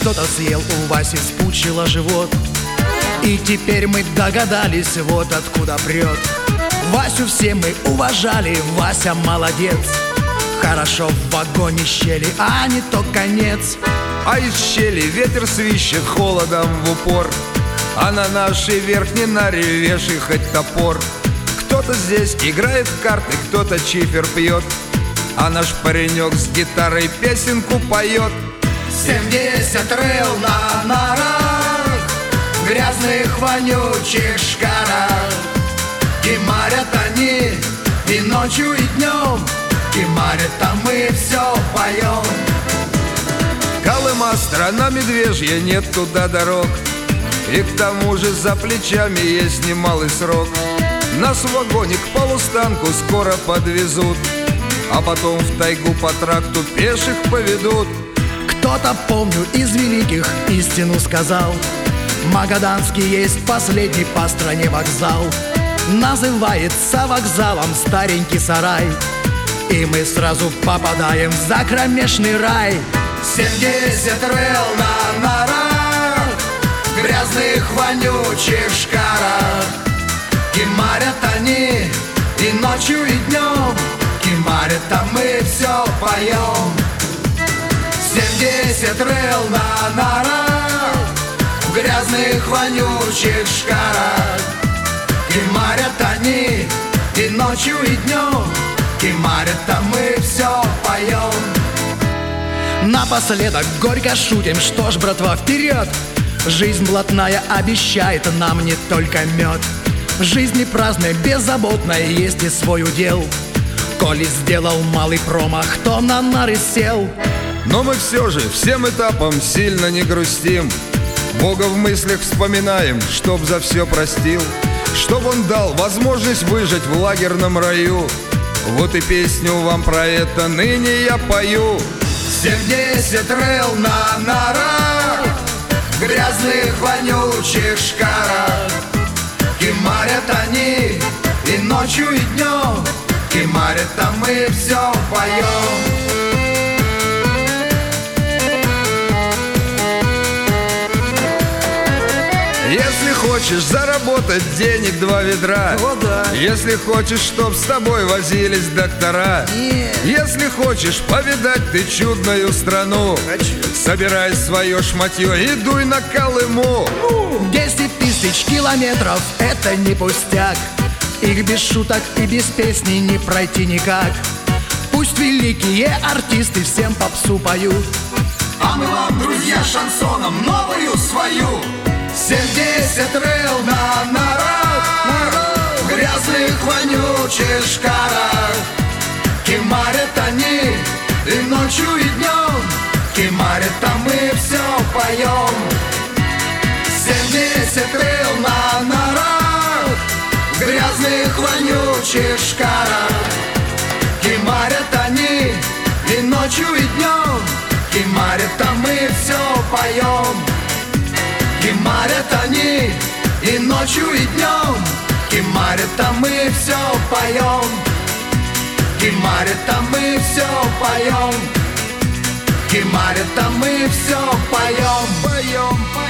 кто-то съел, у Васи спучило живот. И теперь мы догадались, вот откуда прет. Васю все мы уважали, Вася молодец. Хорошо в вагоне щели, а не то конец. А из щели ветер свищет холодом в упор, а на нашей верхней наре вешай хоть топор. Кто-то здесь играет в карты, кто-то чифер пьет, а наш паренек с гитарой песенку поет. 70 рыл на нарах, в грязных вонючих шкарах. Кимарят они и ночью, и днем, кимарят, а мы все поем. Колыма страна медвежья, нет туда дорог, и к тому же за плечами есть немалый срок. Нас в вагоне к полустанку скоро подвезут, а потом в тайгу по тракту пеших поведут. Кто-то, помню, из великих истину сказал: Магаданский есть последний по стране вокзал. Называется вокзалом старенький сарай, и мы сразу попадаем в закромешный рай. 70 рыл на нарах, в грязных вонючих шкарах. Кимарят они и ночью, и днем, кимарят, а мы все поем. 70 рыл на нарах, в грязных вонючих шкарах. Кимарят они и ночью, и днем, кимарят, а мы все поем. Напоследок горько шутим, что ж, братва, вперед! Жизнь блатная обещает нам не только мед. В жизни праздной, беззаботной есть и свой удел. Коли сделал малый промах, то на нары сел. Но мы все же всем этапом сильно не грустим, Бога в мыслях вспоминаем, чтоб за все простил, чтоб Он дал возможность выжить в лагерном раю. Вот и песню вам про это ныне я пою. 70 рыл на нарах, в грязных вонючих шкарах. Кимарят они и ночью, и днем, кимарят, а мы все поем. Если хочешь заработать денег 2 ведра, О, да. Если хочешь, чтоб с тобой возились доктора, Нет. Если хочешь повидать ты чудную страну, Хочу. собирай свое шматье и дуй на Колыму. 10 тысяч километров — это не пустяк. Их без шуток и без песни не пройти никак. Пусть великие артисты всем попсу поют, а мы вам, друзья, шансоном новую свою. 70 рыл на нарах, в грязных вонючих шкарах. Кимарят они и ночью, и днем, кимарят, а мы все поем. 70 рыл на нарах, в грязных вонючих шкарах. Кимарят они и ночью, и днем, кимарят, а мы все поем. Кимарят они и ночью, и днем, кимарят, а мы все поем. Кимарят, а мы все поем. Кимарят, а мы все поем. Поем, поем.